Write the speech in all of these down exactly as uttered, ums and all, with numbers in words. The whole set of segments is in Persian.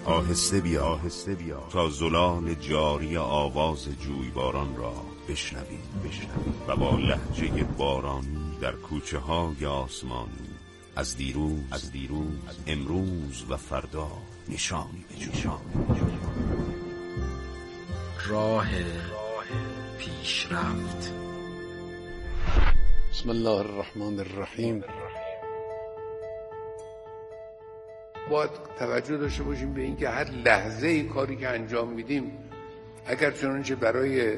آهسته بیا آهسته بیا تا زلال جاری آواز جویباران را بشنوی بشنوی و با لهجه بارانی در کوچه های آسمانی از دیروز از دیروز امروز و فردا نشانی بجوی. راه پیشرفت. بسم الله الرحمن الرحیم. باید توجه داشته باشیم به اینکه هر لحظه ای کاری که انجام میدیم اگر چنانچه برای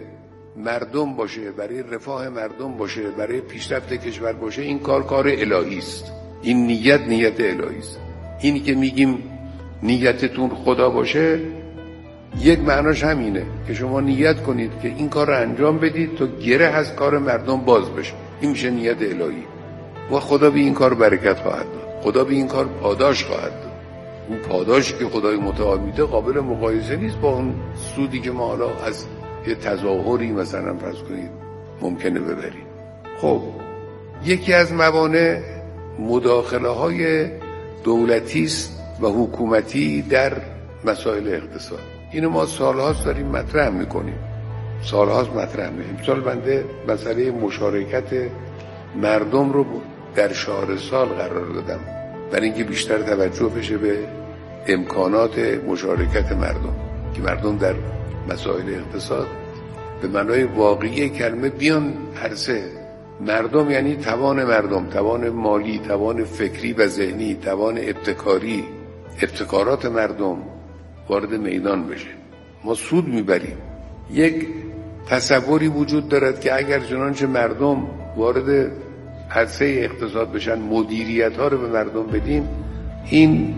مردم باشه، برای رفاه مردم باشه، برای پیشرفت کشور باشه، این کار کار الهی است. این نیت نیت الهی است. اینی که میگیم نیتتون خدا باشه، یک معناش همینه که شما نیت کنید که این کار رو انجام بدید تا گره از کار مردم باز بشه. این میشه نیت الهی و خدا به این کار برکت خواهد داد. خدا به این کار پاداش خواهد داد. اون پاداشی که خدای متعال میده قابل مقایسه نیست با اون سودی که ما حالا از یه تظاهری مثلا فرض کنید ممکنه ببریم. خب یکی از موانع مداخله های دولتی است و حکومتی در مسائل اقتصاد. اینو ما سالهاست داریم مطرح میکنیم، سالهاست مطرح میکنیم. امسال بنده مسئله مشارکت مردم رو در شهر سال قرار دادم برای اینکه بیشتر توجه بشه به امکانات مشارکت مردم، که مردم در مسائل اقتصاد به معنای واقعی کلمه بیان عرصه. مردم یعنی توان مردم، توان مالی، توان فکری و ذهنی، توان ابتکاری، ابتکارات مردم وارد میدان بشه. ما سود میبریم. یک تصوری وجود دارد که اگر چنانچه مردم وارد عرصه اقتصاد بشن، مدیریت ها رو به مردم بدیم، این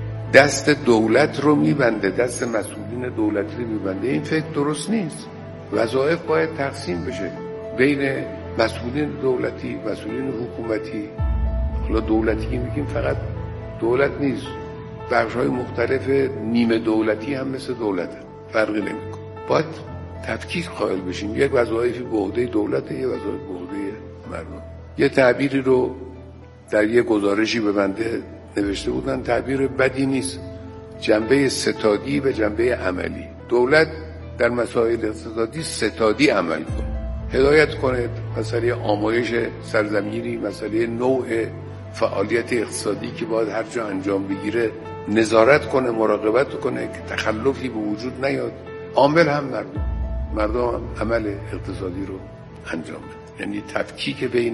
دست دولت رو میبنده، دست مسئولین دولتی رو میبنده. این فکر درست نیست. وظایف باید تقسیم بشه بین مسئولین دولتی، مسئولین حکومتی. حالا دولتی که میگیم فقط دولت نیست، بخش های مختلف نیمه دولتی هم مثل دولته، فرقی نمیکنه. باید تفکیک قائل بشیم. یک وظایفی به عهده دولته، یک وظایف به عهده مردم. یه تعبیری رو در یه گزارشی به بنده نوشته بودن، تعبیر بدی نیست، جنبه ستادی و جنبه عملی. دولت در مسائل اقتصادی ستادی عمل کنه، هدایت کنه، مسئله آمایش سرزمینی، مسئله نوع فعالیت اقتصادی که باید هر جا انجام بگیره نظارت کنه، مراقبت کنه که تخلفی به وجود نیاد. عامل هم مردم، مردم هم عمل اقتصادی رو انجام بده. یعنی تفکیک بین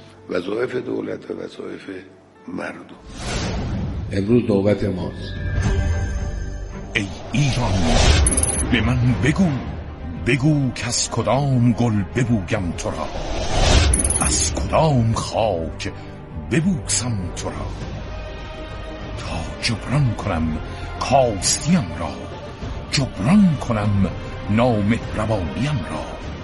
وظایف دولت و وظایف مردم. امروز نوبت ماست. ای ایران به من بگو، بگو که از کدام گل ببویم تو را، از کدام خاک ببوسم تو را، تا جبران کنم کاستیم را، جبران کنم نامهربانیم را،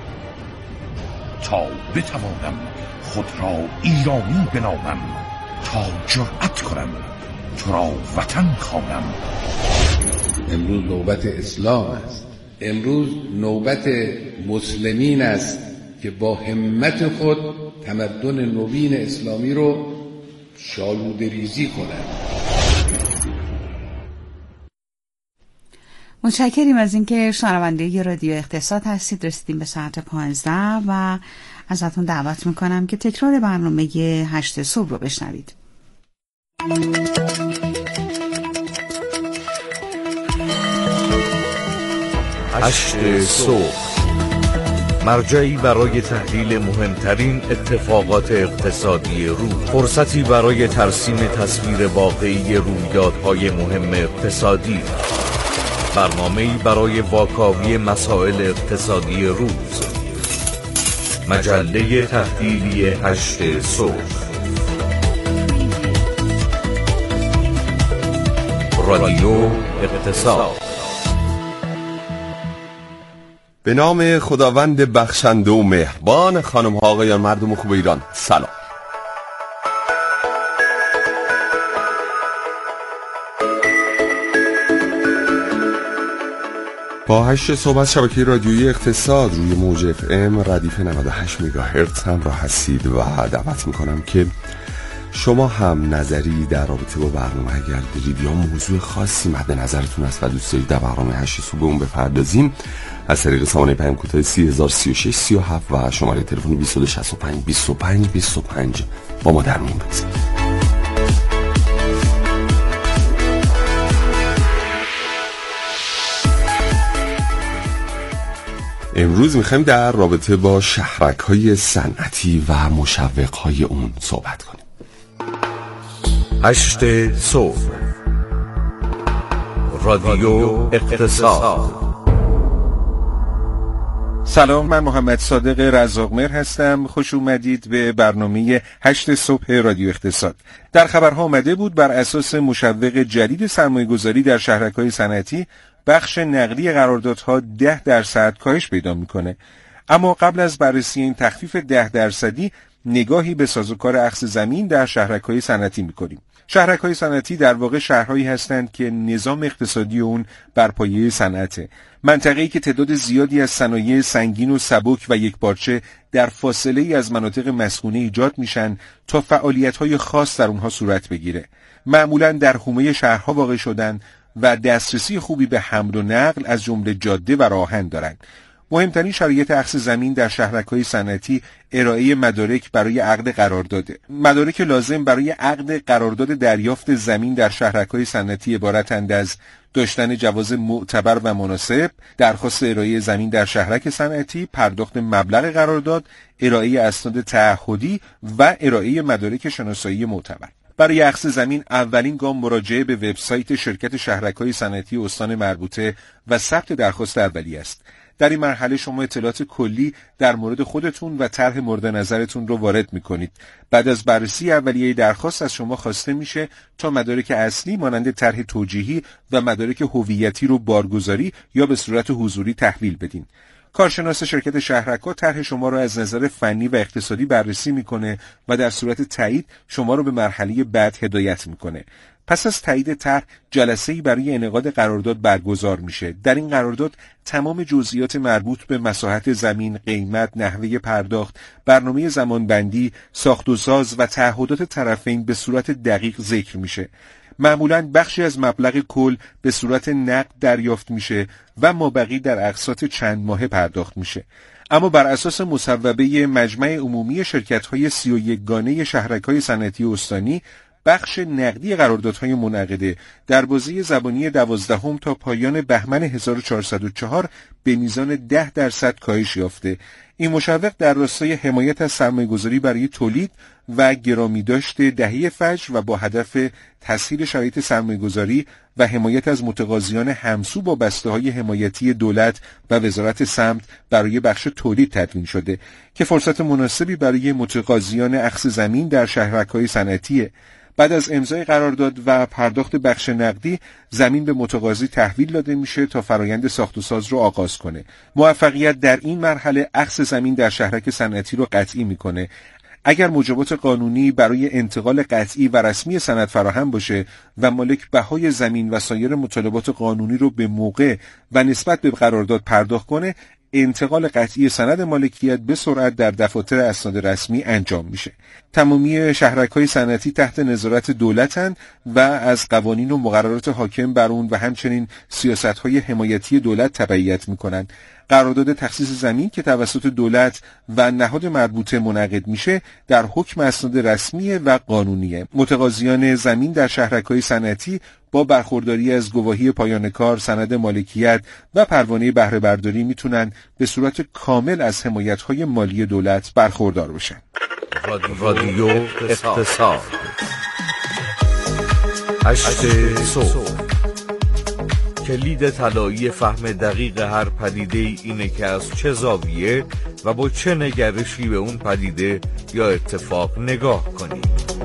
تا بتوانم خود را ایرانی بنامم، تا جرأت کنم تو را وطن خوانم. امروز نوبت اسلام است. امروز نوبت مسلمین است که با همت خود تمدن نوین اسلامی رو شالوده ریزی کنند. متشکریم از اینکه شنونده رادیو اقتصاد هستید. رسیدیم به ساعت پانزده و ازتون دعوت میکنم که تکرار برنامه هشت صبح رو بشنوید. هشت صبح، مرجعی برای تحلیل مهمترین اتفاقات اقتصادی روز، فرصتی برای ترسیم تصویر واقعی رویدادهای مهم اقتصادی، برنامه‌ای برای واکاوی مسائل اقتصادی روز، مجله تحلیلی هشت صبح، رادیو اقتصاد. به نام خداوند بخشنده و مهربان. خانم ها آقایان، مردم خوب ایران، سلام. با هشت صبح از شبکه رادیویی اقتصاد روی موج اف ام ردیف نود و هشت مگاهرتز هم را هستید و دعوت میکنم که شما هم نظری در رابطه با برنامه اگر دارید یا موضوع خاصی مد نظرتون است و دوست دارید در برنامه هشت صبح اون بپردازیم، از طریق سامانه پیام کوتاه سی هزار سی و شش سی و هفت و شماره تلفن بیست و دو شصت و پنج بیست و پنج بیست و پنج با ما در میون بگذارید. امروز میخوایم در رابطه با شهرک‌های صنعتی و مشوق‌های اون صحبت کنیم. هشت صبح، رادیو اقتصاد. سلام، من محمد صادق رزاقمهر هستم. خوش اومدید به برنامه هشت صبح رادیو اقتصاد. در خبرها آمده بود بر اساس مشوق جدید سرمایه‌گذاری در شهرک‌های صنعتی، بخش نقدی قراردادها ده درصد کاهش پیدا میکنه. اما قبل از بررسی این تخفیف ده درصدی نگاهی به سازوکار اخذ زمین در شهرک‌های صنعتی میکنیم. شهرک‌های صنعتی در واقع شهرهایی هستند که نظام اقتصادی اون بر پایه صنعته. منطقه‌ای که تعداد زیادی از صنایع سنگین و سبک و یکپارچه در فاصله‌ای از مناطق مسکونه ایجاد میشن تا فعالیت‌های خاص در اونها صورت بگیره. معمولاً در حومه شهرها واقع شدن و دسترسی خوبی به حمل و نقل از جمله جاده و راهن دارند. مهمترین شرایط اخذ زمین در شهرک‌های صنعتی ارائه مدارک برای عقد قرارداده. مدارک لازم برای عقد قرارداد دریافت زمین در شهرک‌های صنعتی عبارتند از داشتن جواز معتبر و مناسب، درخواست ارائه زمین در شهرک صنعتی، پرداخت مبلغ قرارداد، ارائه اسناد تعهدی و ارائه مدارک شناسایی معتبر. برای اخذ زمین اولین گام مراجعه به وبسایت شرکت شهرک‌های صنعتی استان مربوطه و ثبت درخواست اولیه است. در این مرحله شما اطلاعات کلی در مورد خودتون و طرح مورد نظرتون رو وارد می‌کنید. بعد از بررسی اولیه درخواست از شما خواسته میشه تا مدارک اصلی مانند طرح توجیهی و مدارک هویتی رو بارگذاری یا به صورت حضوری تحویل بدین. کارشناس شرکت شهرک‌ها طرح شما را از نظر فنی و اقتصادی بررسی میکنه و در صورت تایید شما را به مرحله بعد هدایت میکنه. پس از تایید طرح جلسه‌ای برای انعقاد قرارداد برگزار میشه. در این قرارداد تمام جزئیات مربوط به مساحت زمین، قیمت، نحوه پرداخت، برنامه زمانبندی، ساخت و ساز و تعهدات طرفین به صورت دقیق ذکر میشه. معمولاً بخشی از مبلغ کل به صورت نقد دریافت میشه و مابقی در اقساط چند ماهه پرداخت میشه. اما بر اساس مصوبه مجمع عمومی شرکت‌های سی و یک گانه شهرک‌های صنعتی استانی، بخش نقدی قراردادهای منعقده در بازه زبانی دوازدهم تا پایان بهمن هزار و چهارصد و چهار به میزان ده درصد کاهش یافته. این مشوق در راستای حمایت از سرمایه‌گذاری برای تولید و گرامی داشت دهه فجر و با هدف تسهیل شرایط سرمایه‌گذاری و حمایت از متقاضیان همسو با بسته‌های حمایتی دولت و وزارت سمت برای بخش تولید تدوین شده که فرصت مناسبی برای متقاضیان اخذ زمین در شهرک‌های صنعتیه. بعد از امضای قرارداد و پرداخت بخش نقدی، زمین به متقاضی تحویل داده میشه تا فرایند ساخت و ساز رو آغاز کنه. موفقیت در این مرحله اخذ زمین در شهرک صنعتی رو قطعی میکنه. اگر موجبات قانونی برای انتقال قطعی و رسمی سند فراهم باشه و مالک بهای زمین و سایر مطالبات قانونی رو به موقع و نسبت به قرارداد پرداخت کنه، انتقال قطعی سند مالکیت به سرعت در دفاتر اسناد رسمی انجام میشه. تمامی شهرک‌های صنعتی تحت نظارت دولتن و از قوانین و مقررات حاکم بر اون و همچنین سیاست‌های حمایتی دولت تبعیت میکنن. قرارداد تخصیص زمین که توسط دولت و نهاد مربوطه منعقد میشه در حکم اسناد رسمی و قانونیه. متقاضیان زمین در شهرک‌های صنعتی با برخورداری از گواهی پایان کار، سند مالکیت و پروانه بهره برداری میتونن به صورت کامل از حمایت‌های مالی دولت برخوردار بشن. رادیو اقتصاد. هشت صبح. کلید طلایی فهم دقیق هر پدیده اینه که از چه زاویه و با چه نگرشی به اون پدیده یا اتفاق نگاه کنیم.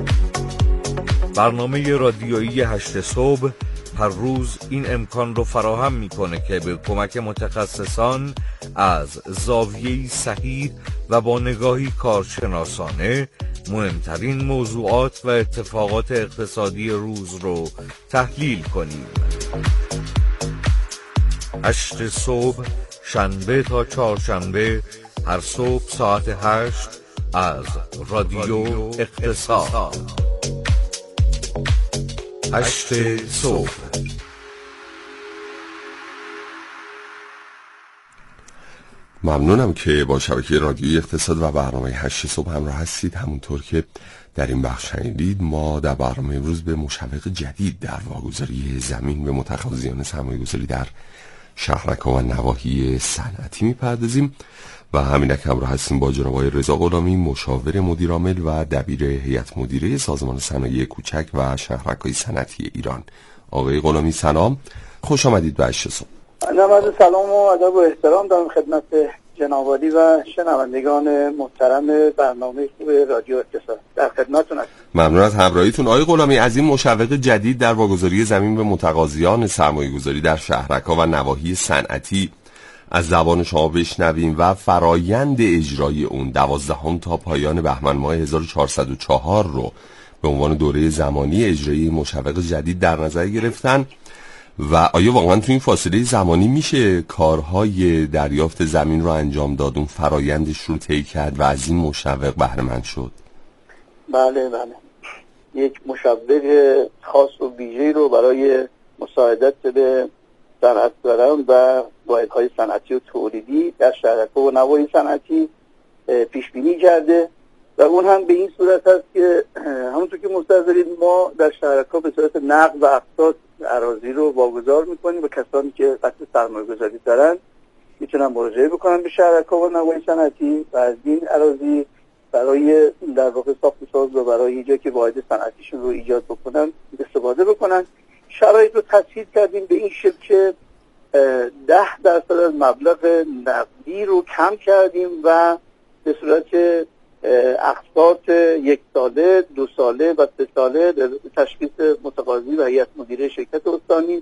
برنامه رادیویی هشت صبح هر روز این امکان رو فراهم میکنه که به کمک متخصصان از زاویه‌ای صحیح و با نگاهی کارشناسانه مهمترین موضوعات و اتفاقات اقتصادی روز رو تحلیل کنیم. هشت صبح، شنبه تا چهارشنبه، هر صبح ساعت هشت از رادیو اقتصاد. هشت صبح. ممنونم که با شبکه رادیویی اقتصاد و برنامه هشت صبح همراه هستید. همونطور که در این بخش شنیدید، ما در برنامه امروز به مشوق جدید در واگذاری زمین به متقاضیان سرمایه‌گذاری در شهرک و نواحی صنعتی میپردازیم و همینک همراه هستیم با جناب آقای رضا غلامی، مشاور مدیرعامل و دبیر هیئت مدیره سازمان صنایع کوچک و شهرک‌های صنعتی ایران. آقای غلامی سلام، خوش آمدید به هشت صبح. نماز سلام و ادب و احترام دارم خدمت جناب عالی و شنوندگان محترم برنامه خوب رادیو اقتصاد. در خدمتتون هستم. ممنون از همراهیتون. آقای غلامی، از این مشوق جدید در واگذاری زمین به متقاضیان سرمایه‌گذاری در شهرک‌ها و نواحی صنعتی از زبان شما بشنویم و فرایند اجرای اون دوازدهم تا پایان بهمن ماه هزار و چهارصد و چهار رو به عنوان دوره زمانی اجرایی مشوق جدید در نظر گرفتن و آیا واقعا تو این فاصله زمانی میشه کارهای دریافت زمین رو انجام داد، اون فرایندش رو طی کرد و از این مشوق بهره مند شد؟ بله بله، یک مشوق خاص و ویژه‌ای رو برای مساعدت به صنعتگران و واحدهای صنعتی و تولیدی در شهرک‌ها و نواحی صنعتی پیش بینی کرده و اون هم به این صورت هست که همونطور که مستحضرید ما در شهرک‌ها به صورت نقد و اقساط اراضی رو واگذار میکنیم و کسانی که قصد سرمایه‌گذاری دارن میتونن مراجعه بکنن به شهرک‌ها و نواحی صنعتی و از این اراضی برای در واقع ساخت و ساز و برای ایجاد که واحد صنعتیشون رو ایجاد بکنن استفاده بکنن. شرایط رو تسهیل کردیم به این شکل که ده درصد از مبلغ نقدی رو کم کردیم و به صورت اقساط یک ساله، دو ساله و سه ساله تشخیص متقاضی و هیئت مدیره شرکت استانی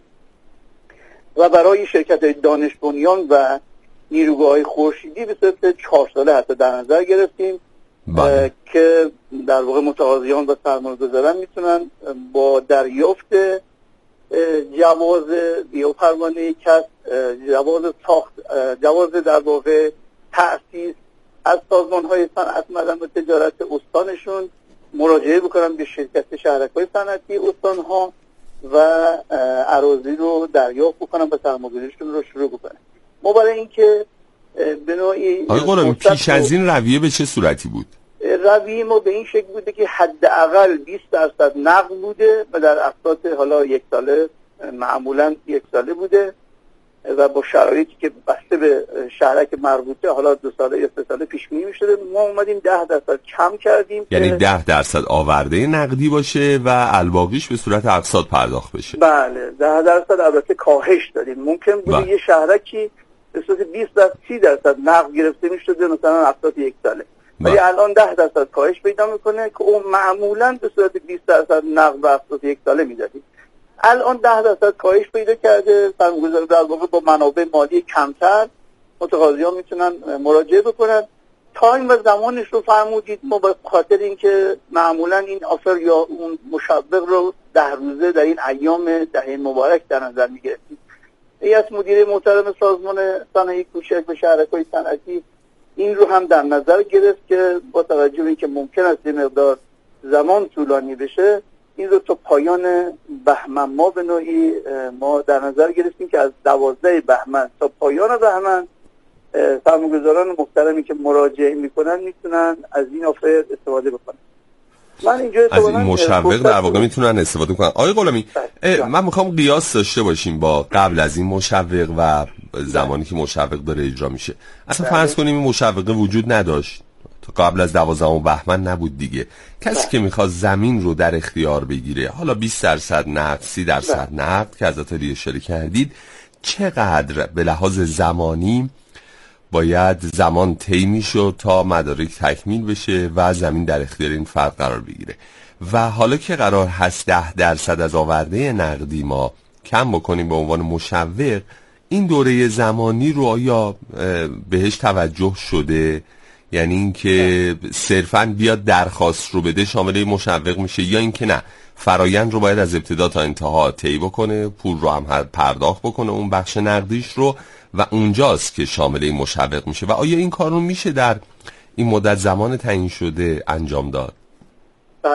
و برای شرکت دانش بنیان و نیروگاه‌های خورشیدی به صورت چهار ساله حتی در نظر گرفتیم که در واقع متقاضیان و سرمایه‌گذاران میتونن با دریافت جواز یا پروانه کسب، جواز ساخت، جواز در واقع تأسیس از سازمان‌های صنعت مدن و تجارت استانشون مراجعه بکنن به شرکت شهرک‌های صنعتی استان‌ها و اراضی رو دریافت بکنن و سرمایه‌گذاریشون رو شروع بکنن. ما برای اینکه به نوعی آقای غلامی پیش از این رویه به چه صورتی بود؟ رویه ما به این شکل بوده که حداقل بیست درصد نقد بوده و در اقساط حالا یک ساله، معمولا یک ساله بوده و با شرایطی که بسته به شهرک مربوطه حالا دو ساله یا سه ساله پیش بینی می‌شده. ما اومدیم ده درصد کم کردیم، یعنی ده درصد آورده نقدی باشه و الباقیش به صورت اقساط پرداخت بشه. بله، ده درصد البته کاهش دادیم. ممکن بوده یه شهرکی به صورت بیست تا سی درصد نقد گرفته می‌شده مثلا اقساط یک ساله، ولی الان ده درصد کاهش پیدا میکنه که اون معمولا به صورت بیست درصد نقد و اقساط یک ساله میدادیم. الان ده درصد کاهش پیدا کرده. سرمایه‌گذار در واقع با منابع مالی کمتر متقاضیان میتونن مراجعه بکنن. تایم و زمانش رو فرمودید، ما به خاطر اینکه معمولا این آفر یا اون مشوق رو ده روزه در این ایام دهه مبارک در نظر میگرفتیم. هیئت مدیره محترم سازمان صنایع کوچک و شهرک‌های صنعتی این رو هم در نظر گرفت که با توجه به اینکه ممکن است یه مقدار زمان طولانی بشه، این رو تا پایان بهمن ما به نوعی ما در نظر گرفتیم که از دوازده بهمن تا پایان بهمن سرمایه‌گذاران محترمی که مراجعه میکنن میتونن از این آفر استفاده بکنن. من اینجا از این مشوق در واقع میتونن استفاده کنن. آقای غلامی، من میخوام قیاس داشته باشیم با قبل از این مشوق و زمانی که مشوق داره اجرا میشه. اصلا فرض کنیم این مشوق وجود نداشت، تا قبل از دوازدهم بهمن نبود دیگه. کسی که میخواد زمین رو در اختیار بگیره، حالا بیست درصد نقد، سی درصد نقد که از اتالی اشاره کردید، چقدر به لحاظ زمانی باید زمان طی میشد تا مدارک تکمیل بشه و زمین در اختیار این فرد قرار بگیره؟ و حالا که قرار هست ده درصد از آورده نقدی ما کم بکنیم به عنوان مشوق، این دوره زمانی رو آیا بهش توجه شده؟ یعنی اینکه صرفاً بیاد درخواست رو بده شامل مشوق میشه، یا اینکه نه، فرایند رو باید از ابتدا تا انتها طی بکنه، پول رو هم پرداخت بکنه اون بخش نقدیش رو و اونجاست که شامل این مشوق میشه؟ و آیا این کار رو میشه در این مدت زمان تعیین شده انجام داد؟ بله بله.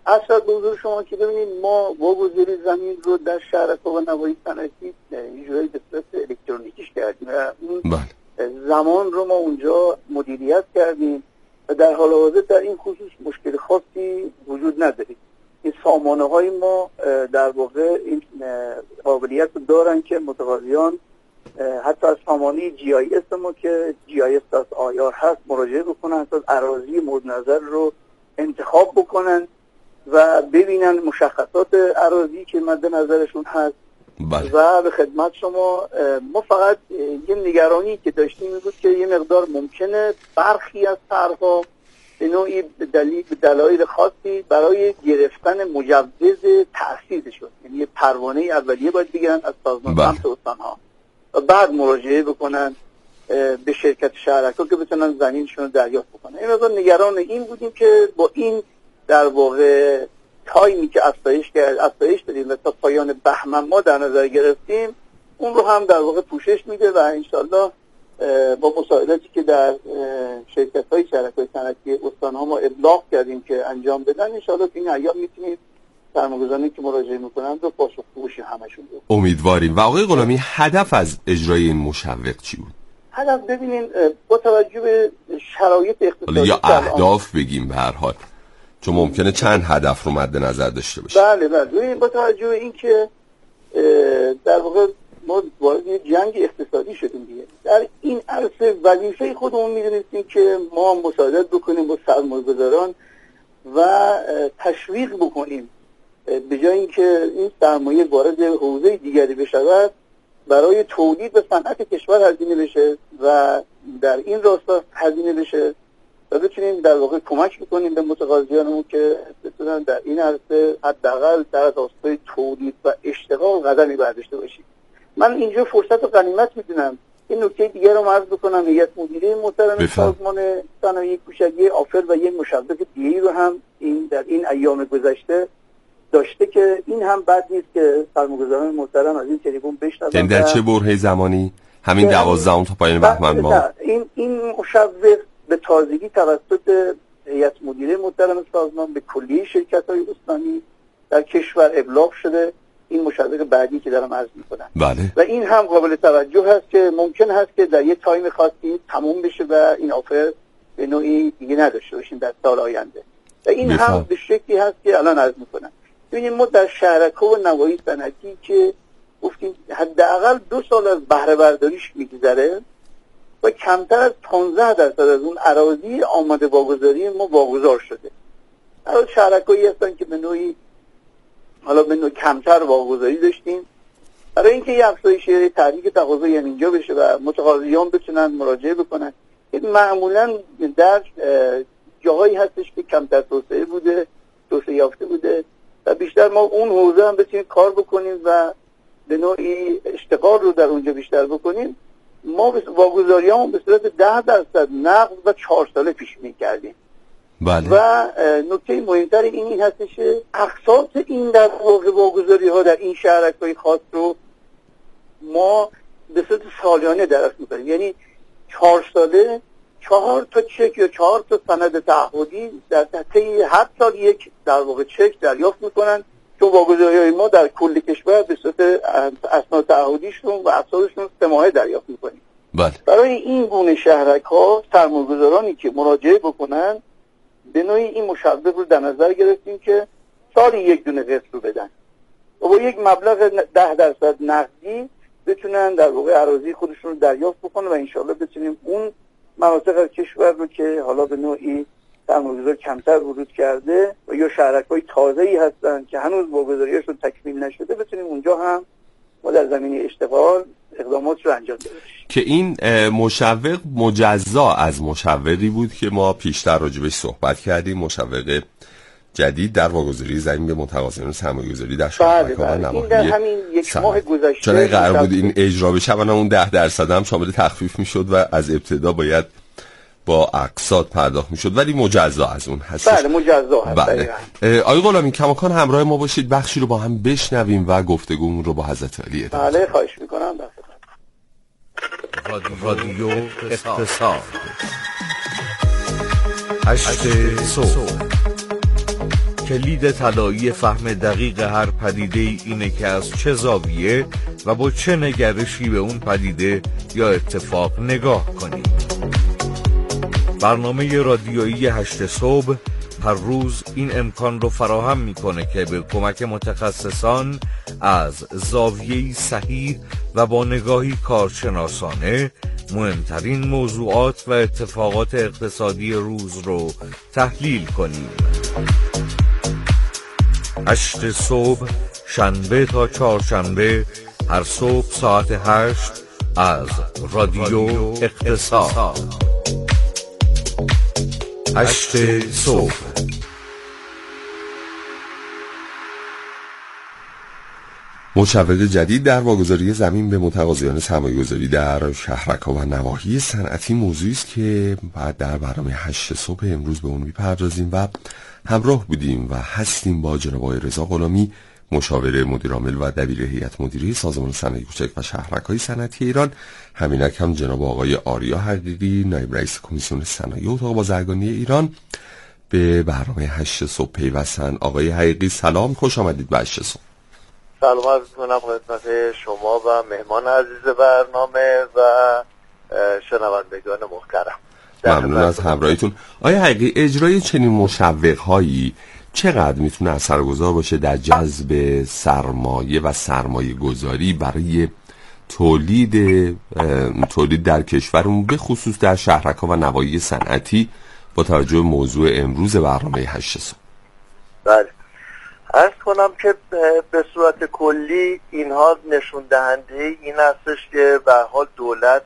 اصلا به حضور شما که ببینید ما واگذاری زمین رو در شهرک و نواحی صنعتی اجرای به صورت الکترونیکیش کردیم و اون زمان رو ما اونجا مدیریت کردیم و در حال حاضر در این خصوص مشکل خاصی وجود نداریم. این سامانه های ما در واقع این قابلیت رو دارن که متقاضیان حتی از سامانه جی آی اس ما که جی آی اس دات آی آر هست مراجعه بکنن تا اراضی مورد نظر رو انتخاب بکنن و ببینن مشخصات اراضی که مد نظرشون هست. بله. و به خدمت شما ما فقط یه نگرانی که داشتیم این بود که یه مقدار ممکنه برخی از طرح‌ها به نوعی دلیل دلایل خاصی برای گرفتن مجوز تأسیس شد، یعنی یه پروانه اولیه باید بگیرن از سازمان سمت استان‌ها و بعد مراجعه بکنن به شرکت شهرک‌ها که بتونن زمینشون رو دریافت بکنن. این مقدار نگران این بودیم که با این در واقع تایمی که افزایش کرد افزایش دادیم و تا پایان بهمن ما در نظر گرفتیم اون رو هم در واقع پوشش میده و انشالله با مساعدتی که در شرکت‌های شرکای صنعتی استان‌ها ما ابلاغ کردیم که انجام بدن انشالله که این ایام میتونیم سرمایه‌گذارانی که مراجعه میکنن رو پاسخگوشی همشون بود. امیدواریم. و آقای غلامی هدف از اجرای این مشوق چی بود؟ هدف ببینین با توجه به شرایط اقتصادی یا اهداف بگیم به هر حال چون ممکنه چند هدف رو مد نظر داشته باشه. بله بله با توجه به این که در واقع ما وارد یه جنگ اقتصادی شدیم دیگه، در این عرصه وظیفه خودمون می‌دونستیم که ما مساعدت بکنیم با سرمایه‌گذاران و تشویق بکنیم به جای اینکه این سرمایه وارد حوزه دیگری بشود برای تولید و صنعت کشور هزینه بشه و در این راستا هزینه بشه و بتونیم در واقع کمک بکنیم به متقاضیانمون که بتونن در این عرصه حداقل در راستای تولید و اشتغال قدمی برداشته باشیم. من اینجا فرصت و غنیمت میدونم این نکته دیگر رو عرض بکنم. هیئت مدیره محترم سازمان صنایع کوچکی آفر و یک مشوق دیگری رو هم این در این ایام گذشته داشته که این هم بد نیست که سرمایه‌گذاران محترم از این تلفن بشنون. یعنی در چه برهه زمانی؟ همین دوازدهم تا پایان بهمن ما این این مشوق به تازگی توسط هیئت مدیره محترم سازمان به کلیه شرکت‌های استانی در کشور ابلاغ شده. این مشوق بعدی که دارم عرض می‌کنم. بله. و این هم قابل توجه هست که ممکن هست که در یه تایم خاصی تموم بشه و این آفر به نوعی دیگه نداشته باشیم در سال آینده. و این بیفهم. هم به شکلی هست که الان عرض می‌کنم. ببینید ما در شهرک‌ها و نواحی صنعتی که گفتیم حداقل دو سال از بهره برداریش می‌گذره و کمتر از پانزده درصد از اون اراضی آماده واگذاری ما واگذار شده. الان شهرک‌هایی هستن که به نوعی حالا به نوعی کمتر واگذاری داشتیم. برای اینکه یه افزایش تحریک تقاضا یعنی اینجا بشه و متقاضیان بتونن مراجعه بکنن، این معمولا در جاهایی هستش که کمتر توسعه بوده، توسعه یافته بوده و بیشتر ما اون حوزه هم بتونیم کار بکنیم و به نوعی اشتغال رو در اونجا بیشتر بکنیم. ما واگذاریامون به صورت ده درصد نقد و چهار ساله پیش می‌کردیم. بله. و نکته مهمتر این این هستش که اقساط این در واقع واگذاری‌ها در این شهرک‌های خاص رو ما به صورت سالیانه درست می‌کنیم، یعنی چهار ساله چهار تا چک یا چهار تا سند تعهدی در طی هر سال یک در واقع چک دریافت می‌کنن که واگذاری‌های ما در کل کشور به صورت اسناد تعهدیشون و افزارشون سه ماهه دریافت می‌کنیم. بله. برای این گونه شهرک‌ها سرمایه‌گذارانی که مراجعه بکنن به نوعی این مشوق رو در نظر گرفتیم که سالی یک دونه قسط رو بدن و با یک مبلغ ده درصد نقدی بتونن در واقع اراضی خودشون رو دریافت بکنن و انشالله بتونیم اون مناطق از کشور رو که حالا به نوعی سرمایه‌گذار کمتر ورود کرده و یا شهرک‌های تازه‌ای هستن که هنوز واگذاری‌هاشون تکمیل نشده بتونیم اونجا هم ما در زمینه اشتغال اقدامات رو انجام بدیم. که این مشوق مجزا از مشوقی بود که ما پیشتر راجبش صحبت کردیم، مشوق جدید در واگذاری زمین به متقاضیان سرمایه‌گذاری در شهرک‌ها و نواحی. در همین یک ماه گذشته چون قرار بود این اجرا بشه و اون ده درصد هم شامل تخفیف میشد و از ابتدا باید با اقساط پرداخت میشد ولی مجزا از اون هست. بله مجزا هست. بله. آقای غلامی کماکان همراه ما باشید، بخشی رو با هم بشنویم و گفتگومون رو با حضرت علی ادامه. بله خواهش میکنم. رادیو اقتصاد هشت صبح کلید طلایی فهم دقیق هر پدیده اینه که از چه زاویه و با چه نگرشی به اون پدیده یا اتفاق نگاه کنیم. برنامه رادیویی هشت صبح هر روز این امکان رو فراهم میکنه که به کمک متخصصان از زاویه‌ای صحیح و با نگاهی کارشناسانه مهمترین موضوعات و اتفاقات اقتصادی روز رو تحلیل کنیم. هشت صبح شنبه تا چهارشنبه هر صبح ساعت هشت از رادیو اقتصاد. هشت صبح. مشوق جدید در واگذاری زمین به متقاضیان سرمایه‌گذاری در شهرک‌ها و نواحی صنعتی موضوعی است که بعد در برنامه هشت صبح امروز به اون می‌پردازیم و همراه بودیم و هستیم با جناب آقای رضا غلامی، مشاور مدیرعامل و دبیر هیئت مدیره سازمان صنایع کوچک و شهرک‌های صنعتی ایران. همینک هم جناب آقای آریا حقیقی، نایب رئیس کمیسیون صنایع اتاق بازرگانی ایران به برنامه هشت صبح پیوستن. آقای حقیقی سلام، خوش آمدید به هشت صبح. سلام عرض می‌کنم خدمت شما و مهمان عزیز برنامه و شنوندگان محترم. ممنون از همراهیتون. آقای حقیقی، اجرای چنین مشوق‌هایی چقدر میتونه اثرگذار باشه در جذب سرمایه و سرمایه گذاری برای تولید تولید در کشورمون، به خصوص در شهرک‌ها و نواحی صنعتی، با توجه به موضوع امروز برنامه هشت صبح؟ بله، عرض کنم که به صورت کلی اینها نشون دهنده این هستش که به حال دولت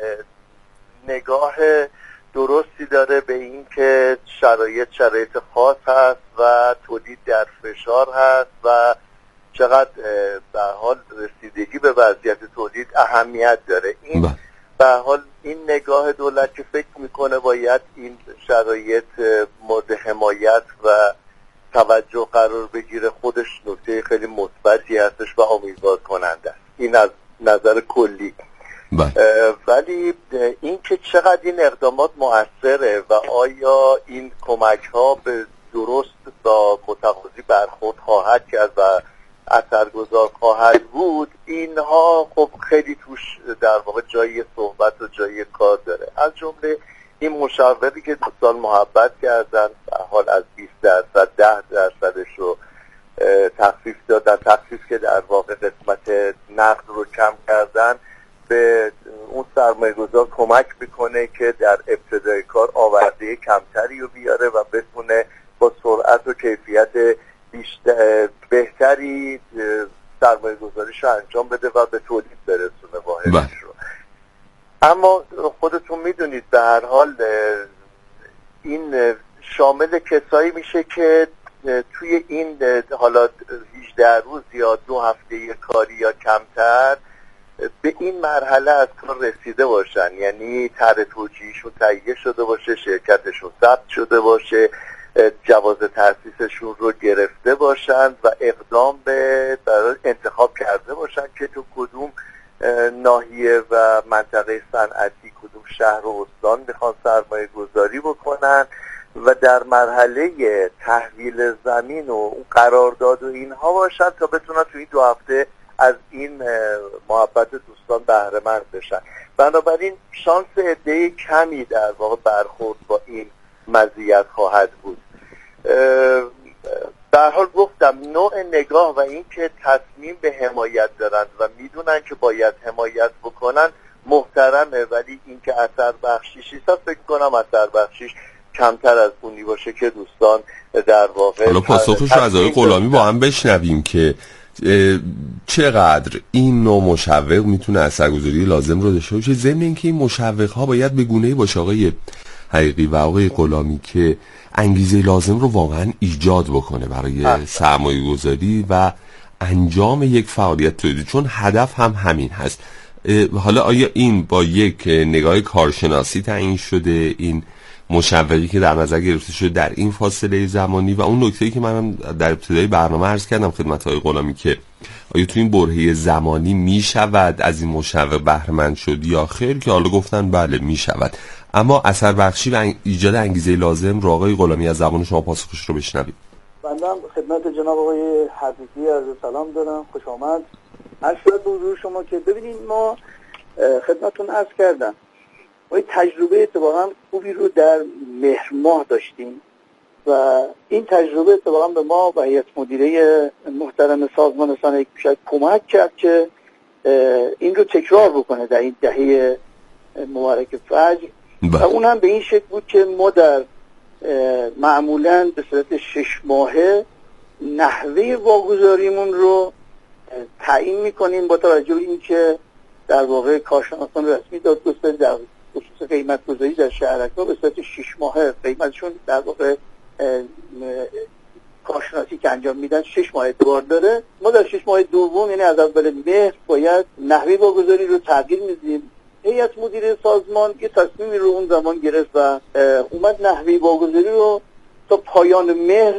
نگاه درستی داره به این که شرایط شرایط خاص هست و تولید در فشار هست و چقدر به حال رسیدگی به وضعیت تولید اهمیت داره. این به حال این نگاه دولت که فکر میکنه باید این شرایط مورد حمایت و توجه قرار بگیره، خودش نکته خیلی مثبتی هستش و امیدوار کننده است. این از نظر کلی. ولی این که چقدر این اقدامات مؤثره و آیا این کمک ها به درست با متقاضی برخورد خواهد کرد و اثرگذار خواهد بود، اینها خب خیلی توش در واقع جای صحبت و جای کار داره. از جمله این مشاوری که دوستان محبت کردن، به حال از بیست درصد ده درصدش رو تخفیف دادن، تخفیف که در واقع قسمت نقد رو کم کردن، به اون سرمایه‌گذار کمک میکنه که در ابتدای کار آورده کمتری رو بیاره و بتونه با سرعت و کیفیت بیشتر بهتری سرمایه‌گذاریش رو انجام بده و به تولید برسونه واحدش رو. اما خودتون میدونید به هر حال این شامل کسایی میشه که توی این حالا هجده روز یا دو هفته کاری یا کمتر به این مرحله از کار رسیده باشن، یعنی طرح توجیهشون تهیه شده باشه، شرکتشون ثبت شده باشه، جواز تأسیسشون رو گرفته باشن و اقدام به برای انتخاب کرده باشن که تو کدوم ناحیه و منطقه صنعتی، کدوم شهر و استان میخوان سرمایه گذاری بکنن و در مرحله تحویل زمین و اون قرارداد و اینها باشن تا بتونن تو این دو هفته از این محبت دوستان بهره مند بشن. بنابراین شانس عده کمی در واقع برخورد با این مزیت خواهد بود. در حال گفتم نوع نگاه و این که تصمیم به حمایت دارند و میدونن که باید حمایت بکنن محترمه، ولی این که اثر بخشیشی هست، فکر کنم اثر بخشیش کمتر از اونی باشه که دوستان در واقع. حالا پاسخش رو از آقای غلامی با هم بشنویم که چقدر این نوع مشوق میتونه اثرگذاری لازم رو داشته باشه، ضمن اینکه این مشوق ها باید به گونه‌ای باشه آقای حقیقی و آقای غلامی که انگیزه لازم رو واقعا ایجاد بکنه برای سرمایه گذاری و انجام یک فعالیت تولیدی، چون هدف هم همین هست. حالا آیا این با یک نگاه کارشناسی تعیین شده، این مشوقی که در نظر گرفته شده در این فاصله زمانی؟ و اون نکته‌ای که منم در ابتدای برنامه عرض کردم خدمت آقای غلامی که آیا تو این برهه زمانی می شود از این مشوق بهره مند شد یا خیر، که حالا گفتن بله می شود، اما اثر بخشی و ایجاد انگیزه لازم رو آقای غلامی از زبان شما پاسخش رو بشنوید. بنده خدمت جناب آقای حفیظی عرض سلام دارم. خوش آمد. عرض شد به حضور شما که ببینید ما خدمتتون عرض کردم ما تجربه اتفاقا خوبی رو در مهر ماه داشتیم و این تجربه اتفاقا به ما و هیئت مدیره محترم سازمان صنایع کوچک کمک کرد که این رو تکرار بکنه در این دهه مبارک فجر و اون هم به این شکل بود که ما در معمولاً به صورت شش ماهه نحوه واگذاریمون رو تعیین میکنیم با توجه به اینکه در واقع کارشناسان رسمی دادگستری در خصوص قیمت گذاری در شهرک‌ها به صورت شش ماهه قیمتشون در واقع کارشناسی که انجام میدن شش ماه اعتبار داره. ما در شش ماه دوم یعنی از اول مهر باید نحوه واگذاری رو تغییر میدیم. هیئت مدیره سازمان یه تصمیمی رو اون زمان گرفت و اومد نحوه واگذاری رو تا پایان مهر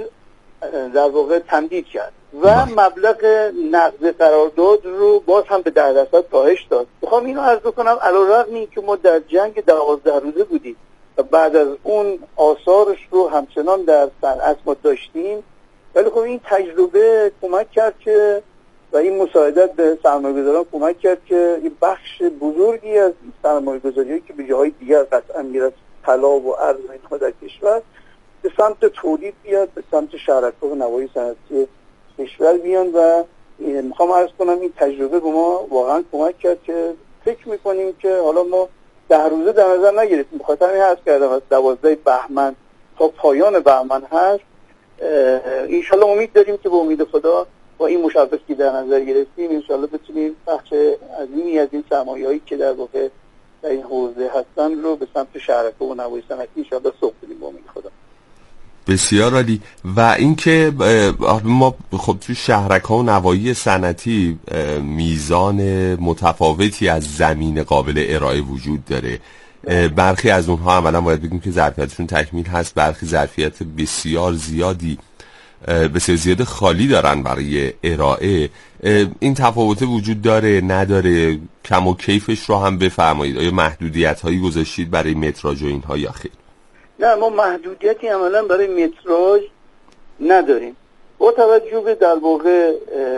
در واقع تمدید کرد و مبلغ نقد قرارداد رو باز هم به ده درصد کاهش داد. میخوام اینو عرض کنم علیرغم اینکه ما در جنگ دوازده روزه بودیم و بعد از اون آثارش رو همچنان در صنعت ما داشتیم، ولی خب این تجربه کمک کرد که و این مساعدت به سرمایه‌گذاران کمک کرد که این بخش بزرگی از سرمایه‌گذاری‌هایی که به جاهای دیگر قطعا میرسه طلا و ارز اینها در کشور به سمت تولید بیاد، به سمت شهرک‌ها و نواحی صنعتی کشور بیان و میخوام عرض کنم این تجربه به ما واقعا کمک کرد که فکر میکنیم که حالا ما ده روزه در نظر نگرفتیم، بخاطر این هست کردم از دوازده بهمن تا پایان بهمن هست. انشالله امید داریم که به امید خدا با این مشابهتی که در نظر گرفتیم انشالله بتونیم بخش عظیمی از این سرمایه‌هایی که در واقع در این حوزه هستن رو به سمت شهرک‌ها و نواحی صنعتی انشالله سوق بدیم به امید خدا. بسیار عالی. و اینکه ما خب تو شهرک‌ها و نواحی صنعتی میزان متفاوتی از زمین قابل ارائه وجود داره. برخی از اونها عملا باید بگیم که ظرفیتشون تکمیل هست، برخی ظرفیت بسیار زیادی بسیار زیاد خالی دارن برای ارائه. این تفاوت وجود داره نداره؟ کم و کیفش رو هم بفرمایید. آیا محدودیت هایی گذاشتید برای متراژ و اینها یا خیر؟ نه، ما محدودیتی عملا برای متراژ نداریم. با توجه به در واقع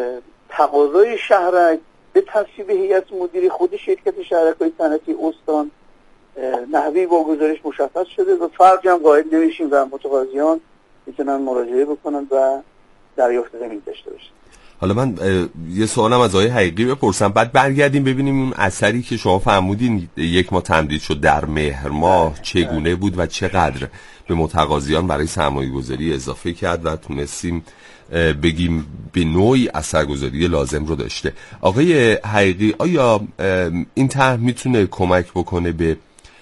تقاضای شهرک به تصویب هیئت مدیره خود شرکت شهرک‌های صنعتی استان نحوه واگذاریش مشخص شده و فرق هم قائل نمیشیم و متقاضیان میتونن مراجعه بکنن و دریافت زمین داشته باشن. حالا من یه سوالم از آقای حقیقی بپرسم، بعد برگردیم ببینیم اون اثری که شما فرمودین یک ماه تمدید شد در مهر ماه چگونه بود و چقدر به متقاضیان برای سرمایه گذاری اضافه کرد و تونستیم بگیم به نوعی اثرگذاری لازم رو داشته. آقای حقیقی، آیا این طرح میتونه کمک بکنه به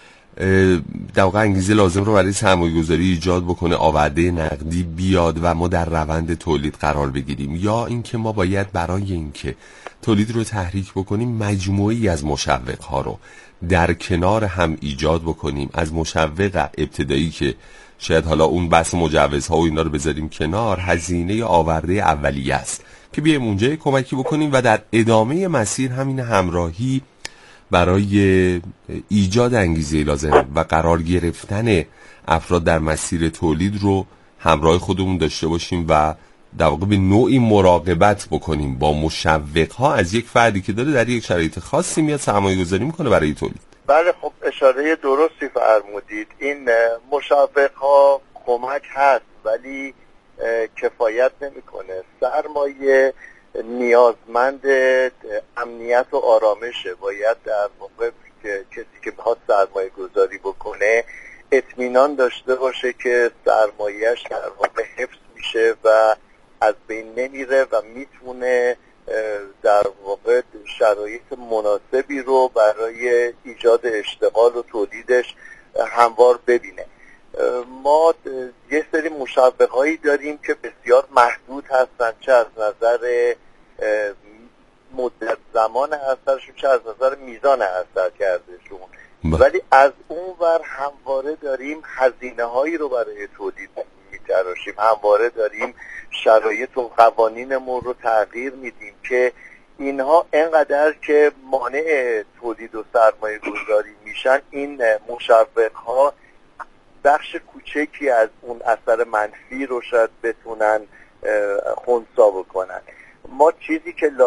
در واقع انگیزه لازم رو برای سرمایه‌گذاری ایجاد بکنه، آورده نقدی بیاد و ما در روند تولید قرار بگیریم، یا اینکه ما باید برای اینکه تولید رو تحریک بکنیم مجموعی از مشوق‌ها رو در کنار هم ایجاد بکنیم؟ از مشوق ابتدایی که شاید حالا اون بحث مجوزها و اینا رو بذاریم کنار، هزینه آورده اولیه است که بیایم اونجا کمکی بکنیم و در ادامه مسیر همین همراهی برای ایجاد انگیزه لازم و قرار گرفتن افراد در مسیر تولید رو همراه خودمون داشته باشیم و در واقع به نوعی مراقبت بکنیم با مشوق‌ها از یک فردی که داره در یک شرایط خاصی میاد سرمایه‌گذاری میکنه برای تولید. بله، خب اشاره درستی فرمودید. این مشوق‌ها کمک هست ولی کفایت نمیکنه. سرمایه نیازمند امنیت و آرامشه. باید در واقع کسی که بخواد سرمایه گذاری بکنه اطمینان داشته باشه که سرمایه‌اش در واقع حفظ میشه و از بین نمیره و میتونه در واقع شرایط مناسبی رو برای ایجاد اشتغال و تولیدش هموار ببینه. ما یه سری مشوق‌هایی داریم که بسیار محدود هستن، چه از نظر مدت زمان اثرشون چه از نظر میزان اثر کردهشون، ولی از اون ور همواره داریم هزینه هایی رو برای تولید میتراشیم، همواره داریم شرایط و قوانینمون رو تغییر میدیم که اینها انقدر که مانع تولید و سرمایه گذاری میشن، این مشوق‌ها بخش کوچکی از اون اثر منفی رو شاید بتونن خنثی بکنن. ما چیزی که